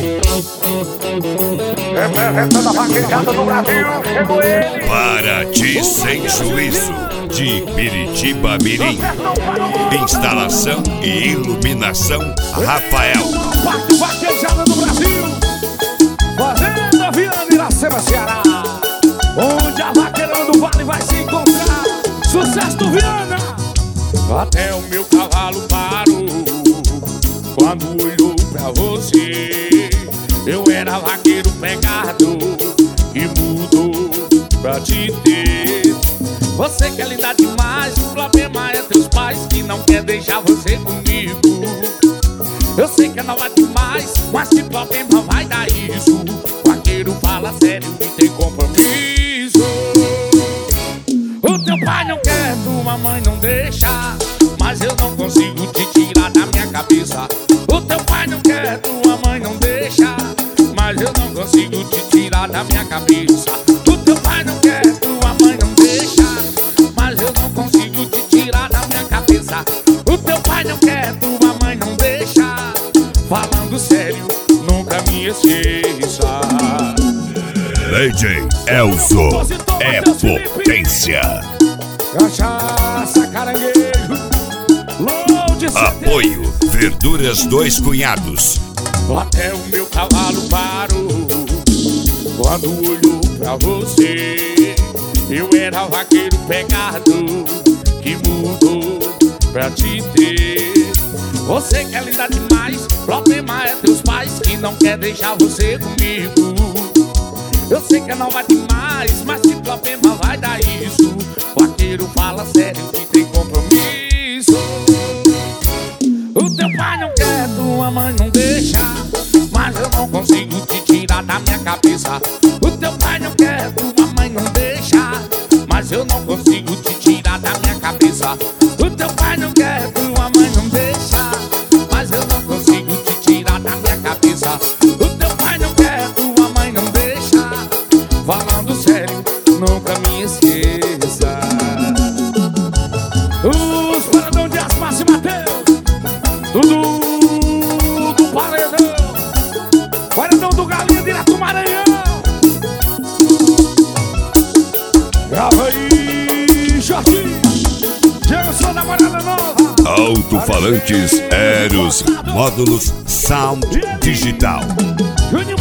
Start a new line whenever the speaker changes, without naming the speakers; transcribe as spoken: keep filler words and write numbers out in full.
Representando a vaquejada do Brasil, chegou ele.
Paraty sem juízo, de Piritiba Mirim. Instalação e iluminação Rafael.
Parte vaquejada do Brasil, Fazenda Viana, Iracema, Ceará, onde a vaqueira do Vale vai se encontrar. Sucesso do Viana. Até o meu cavalo parou quando olhou pra você. Eu era vaqueiro pegado e mudou pra te ter. Você que é linda demais, o problema é teus pais que não quer deixar você comigo. Eu sei que é nova demais, mas que problema vai dar isso? Vaqueiro fala sério e tem compromisso. O teu pai não quer, tua mãe não deixa, mas eu não consigo te tirar da minha cabeça. O teu pai não quer, tua mãe não deixa, mas eu não consigo te tirar da minha cabeça. O teu pai não quer, tua mãe não deixa, mas eu não consigo te tirar da minha cabeça. O teu pai não quer, tua mãe não deixa. Falando sério, nunca me esqueça.
D J Elzo é potência.
Cachaça, caranguejo, load.
Apoio Verduras Dois Cunhados.
Até o meu cavalo parou quando olhou pra você. Eu era vaqueiro pegado que mudou pra te ter. Você que é linda demais, problema é teus pais que não quer deixar você comigo. Eu sei que é nova demais, mas que problema vai dar isso? Vaqueiro fala sério que tem compromisso. O teu pai não quer, tua mãe não deixa, mas eu não consigo te tirar da minha cabeça. O teu pai não quer, tua mãe não deixa, mas eu não consigo te tirar da minha cabeça. O teu pai não quer, tua mãe não deixa, mas eu não consigo te tirar da minha cabeça. O teu pai não quer, tua mãe não deixa. Falando sério, nunca me esqueça. Os paredão de Aspas e Mateus, Dudu do Paredão, Paredão do Galinha, direto do Maranhão. Grava aí, Jorginho, Jason da Morada Nova.
Alto-falantes Eros Módulos Sound Digital.
Juninho